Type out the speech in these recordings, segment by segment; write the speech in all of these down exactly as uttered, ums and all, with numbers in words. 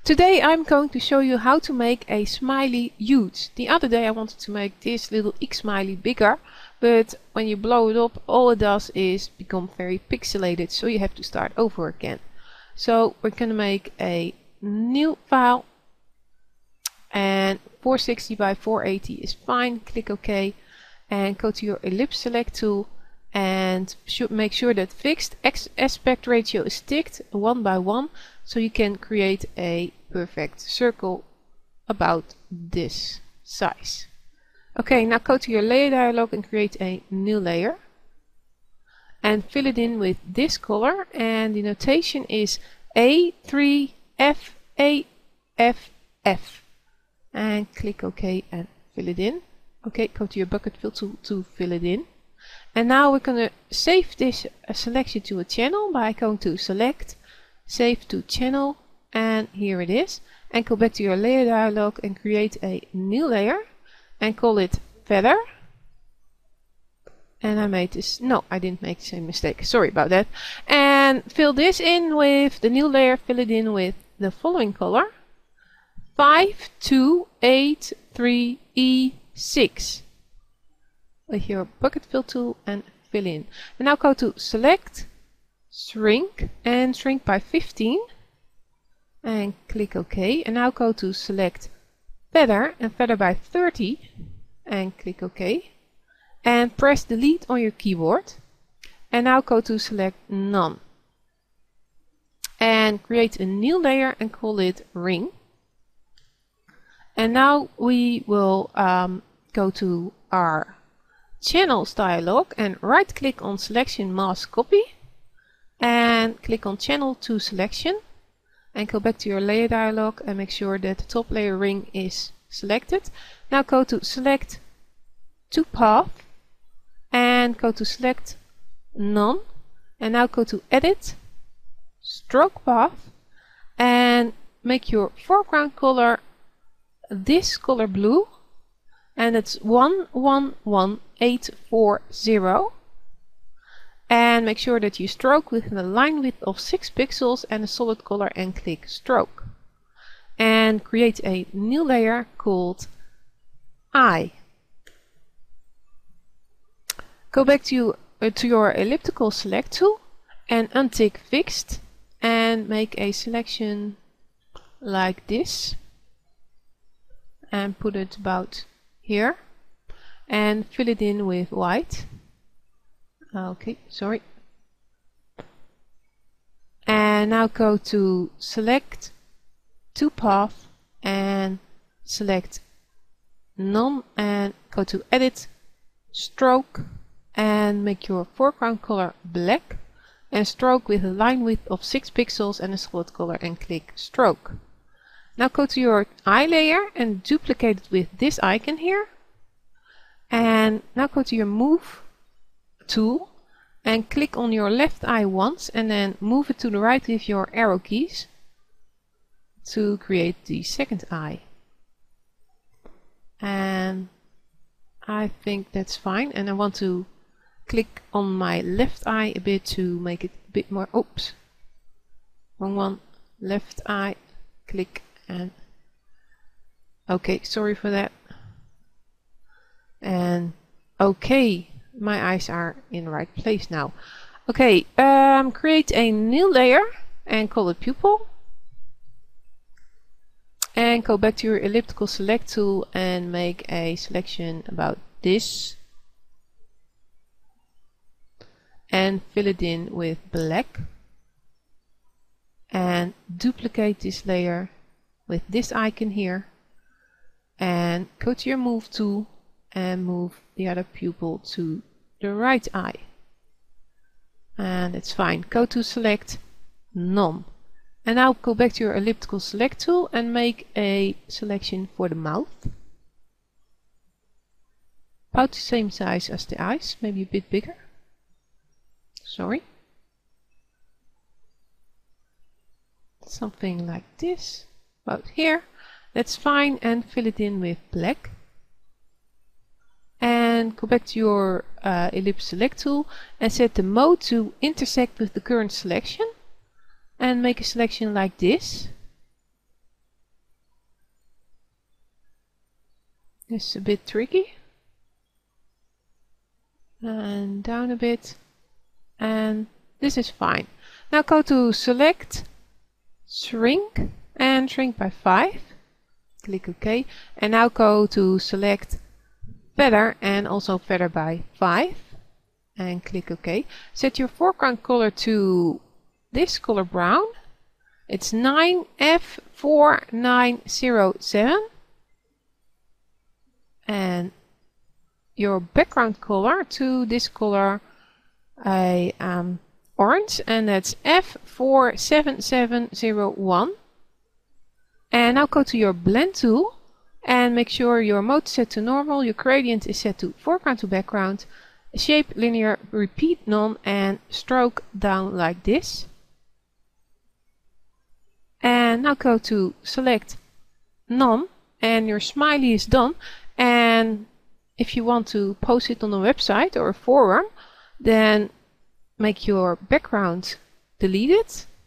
Today I'm going to show you how to make a smiley huge. The other day I wanted to make this little X smiley bigger, but when you blow it up all it does is become very pixelated, so you have to start over again. So we're going to make a new file, and four sixty by four eighty is fine. Click OK and go to your ellipse select tool and should make sure that fixed aspect ratio is ticked one by one, so you can create a perfect circle about this size. Okay, now go to your layer dialog and create a new layer and fill it in with this color, and the notation is A three F A F F, and click OK and fill it in. Okay, go to your bucket fill tool to fill it in. And now we're going to save this uh, selection to a channel by going to select, save to channel, and here it is. And go back to your layer dialog and create a new layer and call it feather. And I made this, no, I didn't make the same mistake, sorry about that. And fill this in with the new layer, fill it in with the following color, five two eight three E six. With your bucket fill tool and fill in. And now go to select, shrink, and shrink by fifteen and click OK. And now go to select feather and feather by thirty and click OK and press delete on your keyboard. And now go to select none and create a new layer and call it ring. And now we will um, go to our channels dialog and right click on selection mask copy and click on channel to selection and go back to your layer dialog and make sure that the top layer ring is selected. Now go to select to path and go to select none, and now go to edit, stroke path, and make your foreground color this color blue, and it's one one one eight four zero, and make sure that you stroke with a line width of six pixels and a solid color and click stroke and create a new layer called eye. Go back to, uh, to your elliptical select tool and untick fixed and make a selection like this and put it about here and fill it in with white. Okay, sorry. And now go to select to path and select none and go to edit, stroke, and make your foreground color black and stroke with a line width of six pixels and a solid color and click stroke. Now go to your eye layer and duplicate it with this icon here. And now go to your move tool and click on your left eye once and then move it to the right with your arrow keys to create the second eye. And I think that's fine, and I want to click on my left eye a bit to make it a bit more, oops, wrong one, left eye, click and okay, sorry for that. And okay, my eyes are in the right place now. Okay, um, create a new layer and call it pupil and go back to your elliptical select tool and make a selection about this and fill it in with black and duplicate this layer with this icon here and go to your move tool and move the other pupil to the right eye, and it's fine. Go to select none and now go back to your elliptical select tool and make a selection for the mouth about the same size as the eyes, maybe a bit bigger, sorry, something like this about here. That's fine, and fill it in with black and go back to your uh, ellipse select tool and set the mode to intersect with the current selection and make a selection like this It's a bit tricky. And down a bit. And this is fine. Now go to select, shrink, and shrink by five. Click OK. And now go to select feather and also feather by five. And click OK. Set your foreground color to this color brown. It's nine F four nine zero seven. And your background color to this color a um, orange, and that's F four seven seven zero one. And now go to your blend tool and make sure your mode is set to normal, your gradient is set to foreground to background, shape linear, repeat none, and stroke down like this. And now go to select none, and your smiley is done. And if you want to post it on a website or a forum, then make your background deleted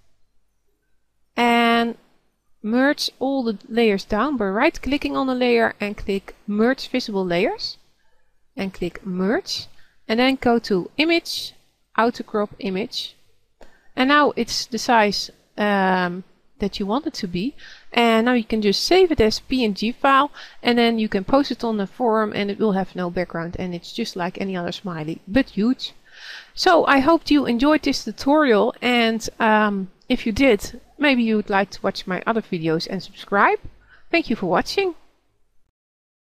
and merge all the layers down by right clicking on the layer and click merge visible layers and click merge, and then go to image, auto crop image, and now it's the size um, that you want it to be. And now you can just save it as P N G file, and then you can post it on the forum and it will have no background, and it's just like any other smiley but huge. So I hope you enjoyed this tutorial, and um, if you did, maybe you would like to watch my other videos and subscribe. Thank you for watching.